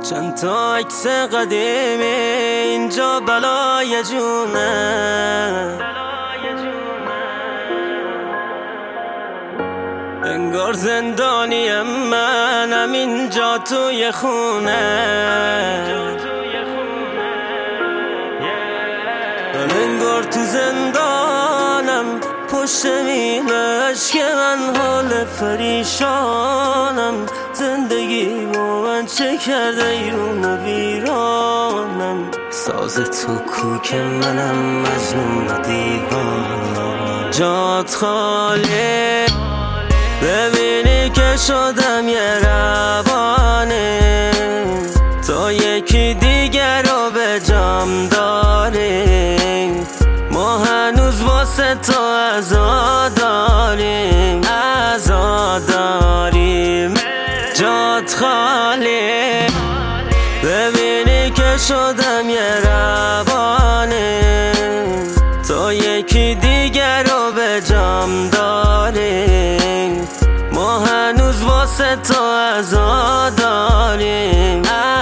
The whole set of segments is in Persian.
چند تا عکس قدیمی اینجا بلای جونه، انگار زندانیم منم اینجا توی خونه، انگار تو زندانم پشت میلش که من حال پریشانم. زندگی با من چه کرده ایرون و ویرانم، ساز تو کوک منم مجنون و دیوانم. جات خالی ببینی که شدم یه روانه، تا یکی دیگر رو به جام داریم، ما هنوز واسه تو عزاداریم، عزاداریم. جات خالی ببینی که شدم یه روانه، تا یکی دیگر رو به جام داریم، ما هنوز واسه تو عزاداریم،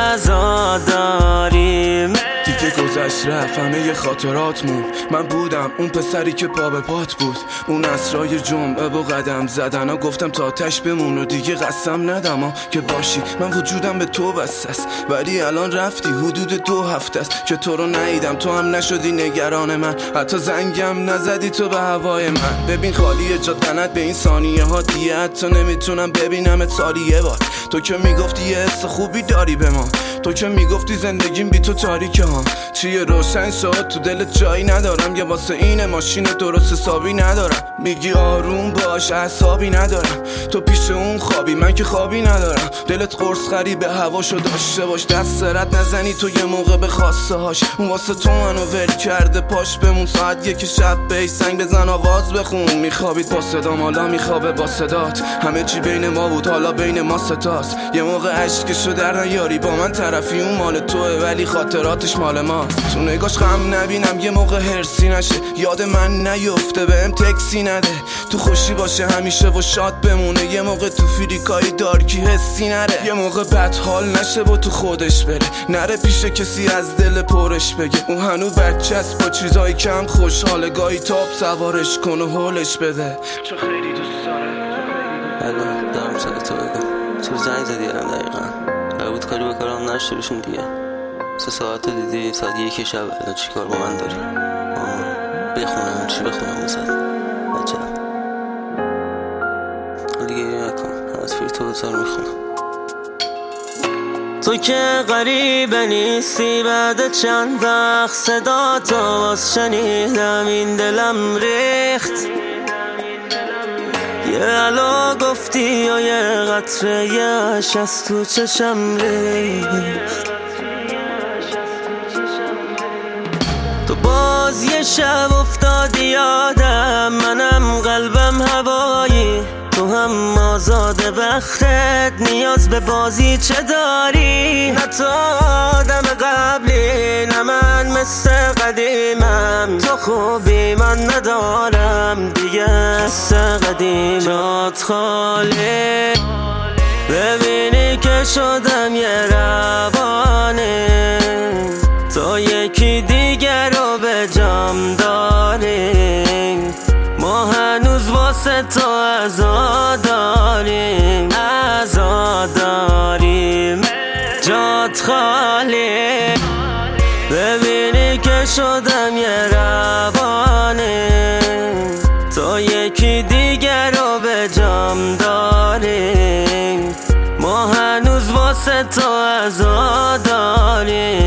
عزاداریم. دیگه گذشت رفت همه ی خاطراتمون، من بودم اون پسری که پا به پات بود، اون اسرای جمعه با قدم زدن ها، گفتم تا آتش بمون و دیگه قسم ندم ها که باشی. من وجودم به تو بس است، ولی الان رفتی حدود 2 هفته است که تو رو ندیدم، تو هم نشدی نگران من، حتی زنگم نزدی تو به هوای من. ببین خالیه جا تنت به این ثانیه ها، دیگه حتی نمیتونم ببینمت سالی یه بار. تو که میگفتی یه حس خوبی داری به ما، تو که میگفتی زندگیم بی تو تاریکه ها، چیه روشن شد تو دلت جایی ندارم، یه واسه این ماشین درست حسابی ندارم. میگی آروم باش اعصابی ندارم، تو پیش اون خوابی من که خوابی ندارم. دلت قرص خری به هواشو داشته باش، دست رد نزنی تو یه موقع به خواسته هاش، اون واسه تو منو ول کرده پاش بمون، ساعت 1 شب بهش سنگ بزن آواز بخون. میخوابید با صدام حالا میخوابه با صدات، همه چی بین ما بود حالا بین ما ستاست. یه موقع عشقشو در نیاری با من طرفی، اون مال توه ولی خاطراتش مال ماست. تو نگاش غم نبینم یه موقع هرسی نشه، یاد من نیفته بهم تکسی نده، تو خوشی باشه همیشه و شاد بمونه، یه موقع تو فریکایی دارکی حسی نره، یه موقع بد حال نشه و تو خودش بره، نره پیش کسی از دل پرش بگه اون هنو بچه است با چیزای کم خوشحاله، گاهی تاپ سوارش کن و حالش بده چون خیلی دوست داره. الان دارم سر تو بگم، تو زنگ زدی الان دقیقا قرار بود کاری به کارم نشته بشیم دیگه. 3 ساعت دیدی ساعت 1 شب، الان چی کار با من داری؟ بخونم چی بخونم واسه بچه‌م دیگه نکن، از فیل تو بزار میخونم. تو که غریبه نیستی، بعد چند وقت صدا تو باز شنیدم، این دلم ریخت. یه علا گفتی و یه قطره یش از تو چشم ریخت. تو باز یه شب افتادی یادم، منم قلبم هوایی، تو هم آزاده بختت، نیاز به بازی چه داری؟ نه تو آدم قبلی نه من مثل قدیمم، تو خوبی من ندارم دیگه مثل قدیم. جات خالی ببینی که شدم یه روانه، تا یکی دیگر رو به جام داریم، ما هنوز واسه تو عزاداریم، عزاداریم. جات خالی ببینی که شدم یه روانه، تا یکی دیگر رو به جام داریم، ما هنوز واسه تو عزاداریم.